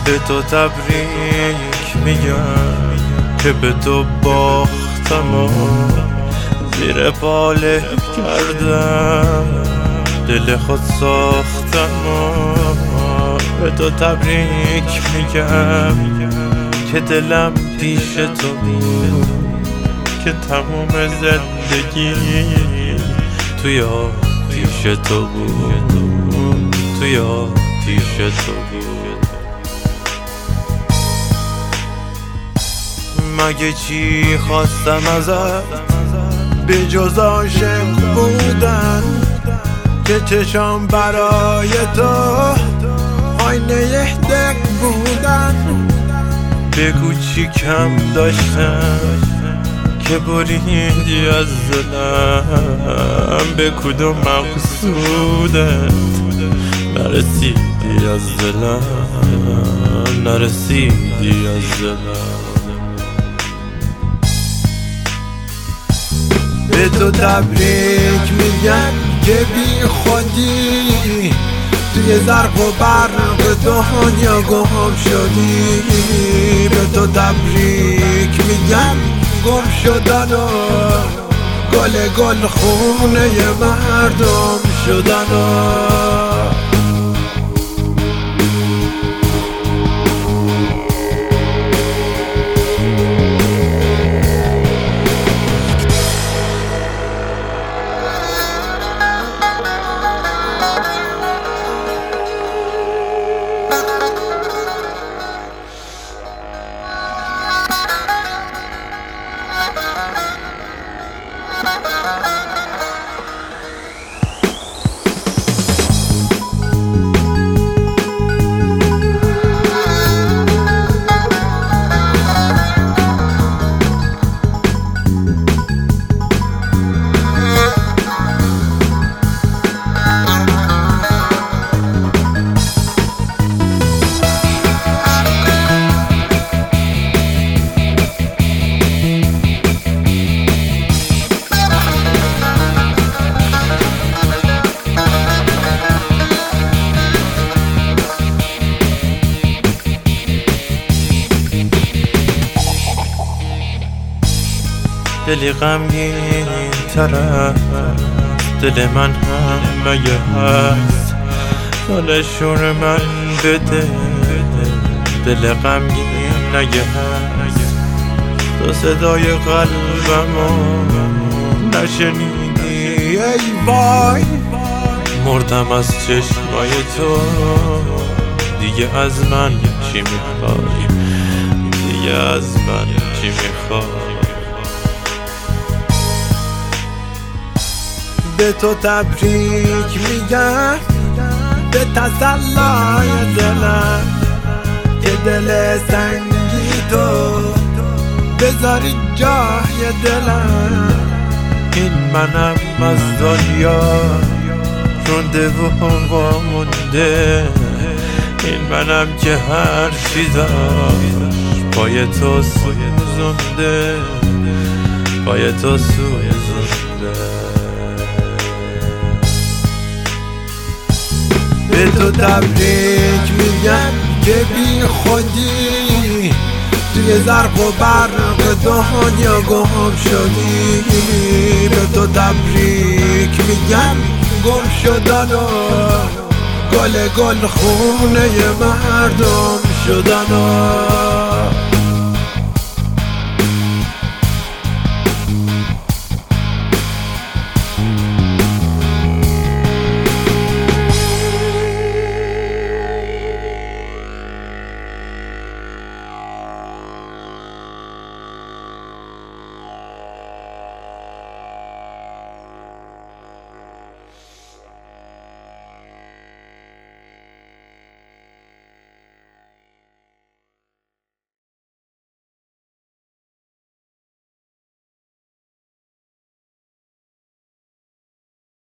به تو تبریک میگم که به تو باختم و زیر پاله کردم دل خود ساختم و به تو تبریک میگم که دلم پیش تو بود، که تموم زندگی توی آتیش تو بود، توی آتیش تو بود. مگه چی خواستم ازت به جز عاشق بودن، که چشام برای تو آینه دق بودن. بگو چی کم داشتم که بریدی از دلم، به کدوم مقصودت نرسیدی از دلم، نرسیدی از دلم. به تو تبریک میگم که بی خودی توی زرق و برق دنیا گم شدی. به تو تبریک میگم گم شدن و گل خونه مردم شدن و دلی غمگین تر دل من هم مگه هست، سال شور من بده دل غمگین نگه هست. تو صدای قلبمو نشنیدی ای وای، مردم از چشمای تو. دیگه از من چی میخوای، دیگه از من چی میخوای. به تو تبریک میگم به تسلای دلم، که دل سنگی تو بذاری جای دلم. این منم از دنیا رونده و وامونده، این منم که هر چی داشت پای تو سوزونده، پای تو سوزونده. به تو تبریک میگم که بی خودی توی زرق و برق دنیا گم شدی. به تو تبریک میگم گم شدن و گل خونه مردم شدن و